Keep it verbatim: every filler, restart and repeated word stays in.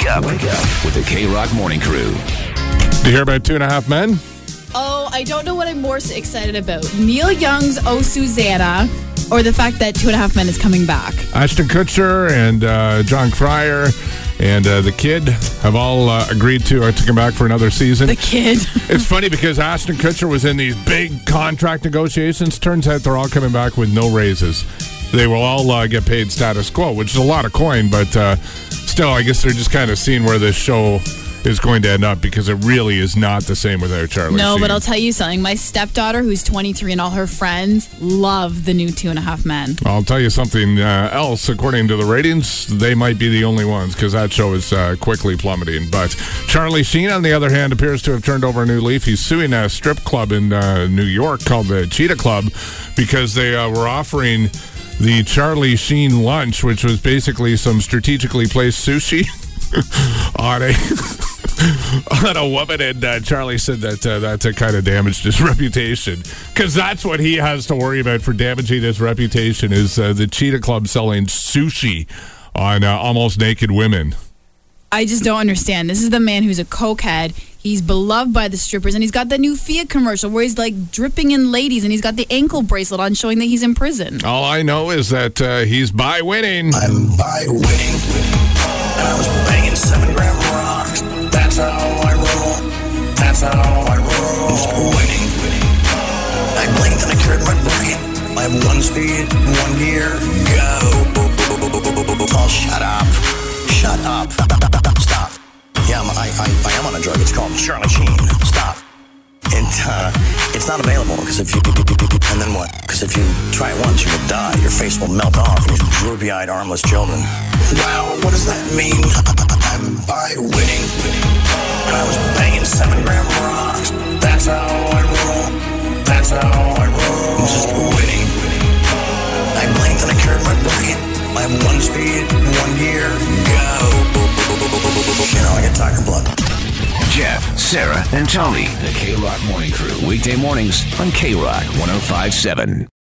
Wake up. Wake up with the K-Rock Morning Crew. Did you hear about Two and a Half Men? Oh, I don't know what I'm more excited about. Neil Young's Oh Susanna or the fact that Two and a Half Men is coming back. Ashton Kutcher and uh, John Cryer and uh, the kid have all uh, agreed to, uh, to come back for another season. The kid. It's funny because Ashton Kutcher was in these big contract negotiations. Turns out they're all coming back with no raises. They will all uh, get paid status quo, which is a lot of coin, but uh, still, I guess they're just kind of seeing where this show is going to end up because it really is not the same without Charlie No, Sheen. but I'll tell you something. My stepdaughter, who's twenty-three, and all her friends love the new Two and a Half Men. I'll tell you something uh, else. According to the ratings, they might be the only ones because that show is uh, quickly plummeting. But Charlie Sheen, on the other hand, appears to have turned over a new leaf. He's suing a strip club in uh, New York called the Cheetah Club because they uh, were offering the Charlie Sheen lunch, which was basically some strategically placed sushi on a on a woman, and uh, Charlie said that uh, that uh, kind of damaged his reputation because that's what he has to worry about for damaging his reputation is uh, the Cheetah Club selling sushi on uh, almost naked women. I just don't understand. This is the man who's a cokehead. He's beloved by the strippers, and he's got the new Fiat commercial where he's like dripping in ladies, and he's got the ankle bracelet on showing that he's in prison. All I know is that uh, he's by winning. I'm by winning, and I was banging seven gram rocks. That's how I roll. That's how I roll. Just winning. I blinked and I cleared my brain. I have one speed, one gear, go. Oh, shut up. Shut up. Stop. Yeah, I'm, I, I, I am on a drug. It's called Charlie Sheen. Stop. And uh, it's not available because if you, and then what? Because if you try it once, you will die. Your face will melt off. These droopy-eyed, armless children. Wow, what does that mean? I'm by winning. And I was banging seven gram rocks. That's how I roll. That's how I roll. I'm just winning. I blinked and I cleared my brain. I have one speed, one gear, go. You know, I get tiger blood. Jeff, Sarah, and Tony. The K-Rock Morning Crew. Weekday mornings on K-Rock one oh five point seven.